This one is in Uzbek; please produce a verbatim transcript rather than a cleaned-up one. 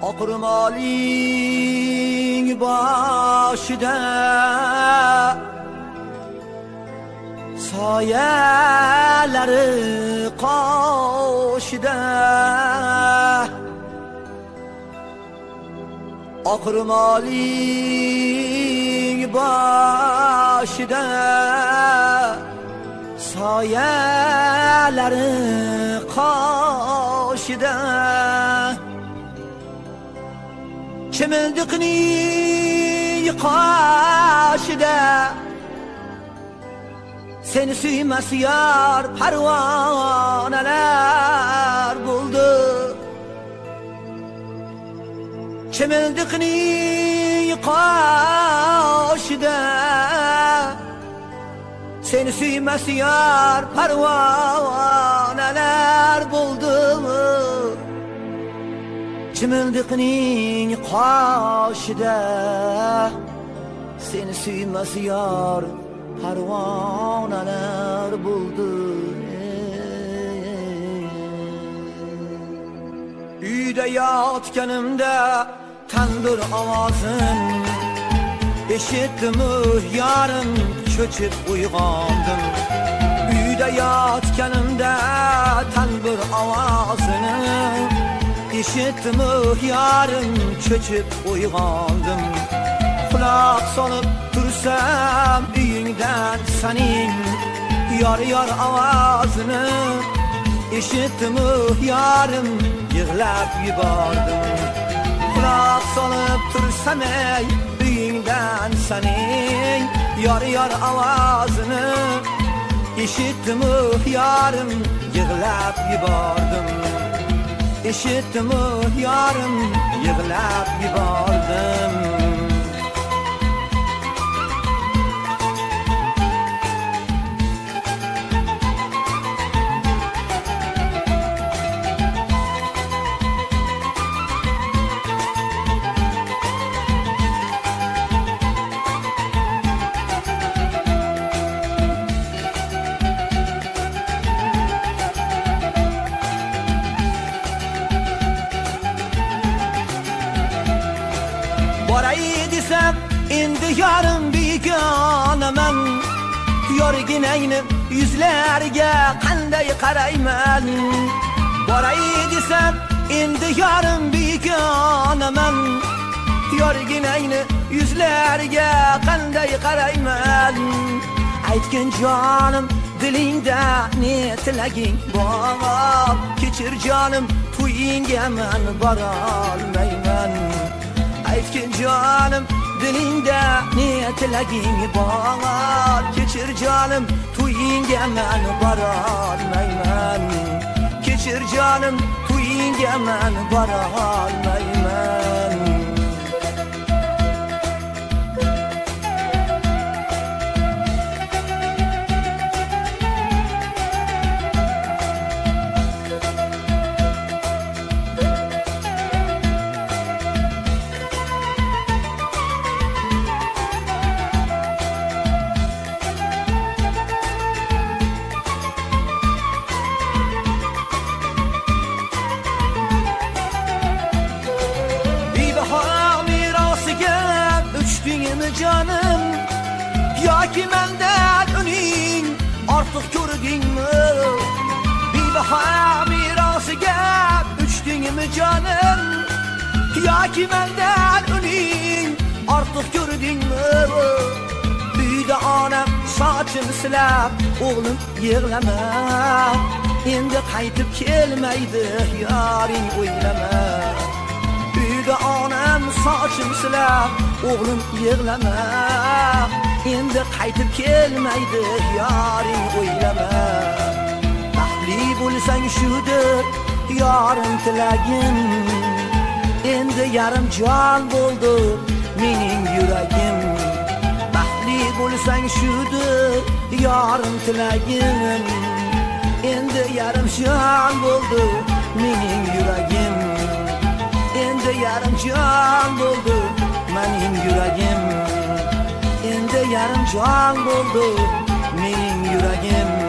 oqurmoling boshida soyalari qoshida oqurmoling boshida soyalari qoshida chimildiqning qoshida seni suymas yor parvonalar bo'ldi chimildiqning qoshida seni suymas yor parvonalar bo'ldi chimildiqning qoshida seni suymas yor parvonalar bo'ldi uyda yotganimda tanbur ovozin eshitdim yarim cho'chib uyg'ondim uyda yotganimda tanbur ovozini eshitdim yarim cho'chib uyg'ondim quloq solib tursam uyingdan saning yor yor ovozini eshitdim yarim yig'lab yubordim quloq solib tursam ey uyingdan saning yor yor ovozini eshitdim yarim yig'lab yubordim eshitdim yarim yig'lab yubordim boray desam endi yorim begonaman yorginangni yuzlariga qanday qarayman boray desam endi yorim begonaman yorginangni yuzlariga qanday qarayman aytgin jonim dilingda ne tilaging bor kechir jonim to'yingga men borolmayman aytgin jonim dilingda ne tilaging bor kechir jonim to'yingga men borolmayman kechir jonim to'yingga men borolmayman canım yoki mendan uning ortiq ko'rdingmi bebaho merosiga uchdingmi jonim yoki mendan uning ortiq ko'rdingmi uyda onam sochini silab o'g'lim yig'lama endi qaytib kelmaydi yoring o'ylama uyda onam sochini silab o'g'lim yig'lama endi qaytib kelmaydi yoring o'ylama baxtli bo'lsang shudir yorim tilagim endi yarim jon bo'ldi mening yuragim baxtli bo'lsang shudir yorim tilagim endi yarim jon bo'ldi mening yuragim endi yarim jon bo'ldi mening yuragim endi yarim jon bo'ldi mening yuragim